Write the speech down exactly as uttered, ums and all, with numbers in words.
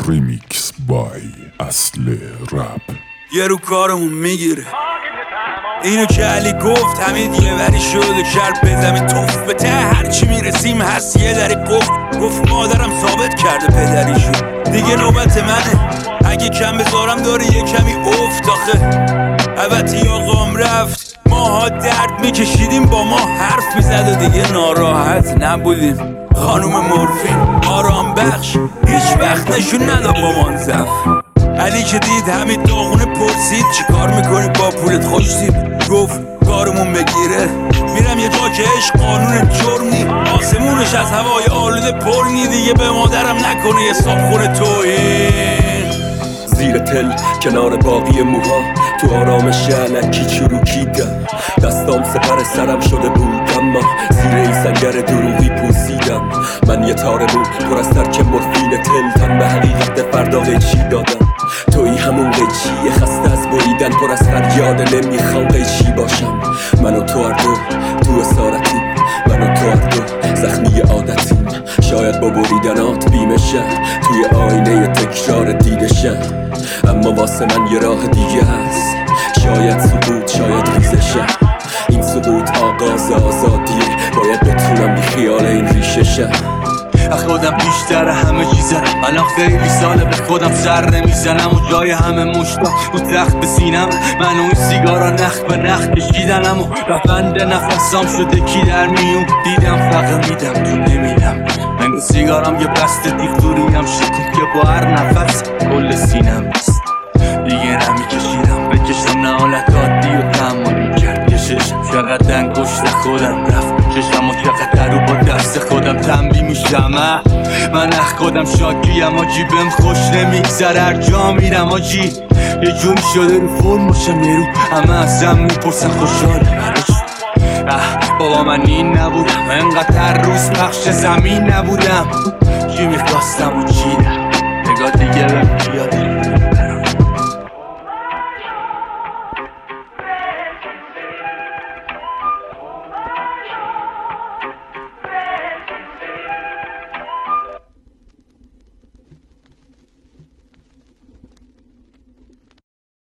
ریمیکس بای اصل رپ. یه رو کارمون میگیره اینو که علی گفت همین یه وری شده کرد به زمین توف به ته هرچی میرسیم هست یه دری قفل. گفت مادرم ثابت کرده پدریشو دیگه نوبت منه اگه کم بذارم داره یه کمی افت. آخه البته آقام رفت ماها درد میکشیدیم با ما حرف میزد و دیگه ناراحت نبودیم. خانوم مورفین آرام بخش هیچ وقت نشون نداد با منزف. علی که دید همین داغونه پرسید چی کار میکنی با پولت خوشتیم. گفت کارمون بگیره میرم یه جا که عشق قانون جرم نی آسمونش از هوای آلوده پر نی دیگه به مادرم نکنه یه صابخونه توهین. زیر تل کنار باقی موها تو آرامش علکی چروکیدم دستام سپر سرم شده بود اما زیر این سنگر دروغی پوسیدم. من یه تار بود پر از ترک مورفین تل تن به حقیقت فردا قیچی دادم. توی همون قیچی خسته از بریدن پر از فریاد نمیخوام قیچی باشم. من و تو هر دو تو اسارتیم من و تو هر دو زخمی عادتیم. شاید با بریدنات بیمشم توی آینه تکرار دیدشم اما واسه من یه راه دیگه هست. شاید سقوط شاید ریزشم این سقوط آغاز آزادیه باید بتونم بی خیال این ریشه شم. خودم بیشتر همه چیزم الان خیلی ساله به خودم سر نمیزنم و جای همه مشتا رو تخت به سینم من و این سیگارا نخ به نخ کشیدنم و رفند نفسام شده کی در میون دیدم فقط میدم تو نمیدم. من سیگارم یه بسته دیختوریم شکم که با هر نفس کل سینم بست دیگه نمیکشیدم بکشم نه حالت عادی و تحمل کرد یه ششم چقدر انگشت خودم رفت چشم و چقدر رو با دست خودم تنبی میشم. من اخ خودم شاکیم آجی بهم خوش نمیگذره هر جا میرم آجی یه جوری شده رو فرم باشم یه رو همه ازم میپرسن خوشحالی اه بابا من این نبودم انقدر روز پخش زمین نبودم چی میخواستم و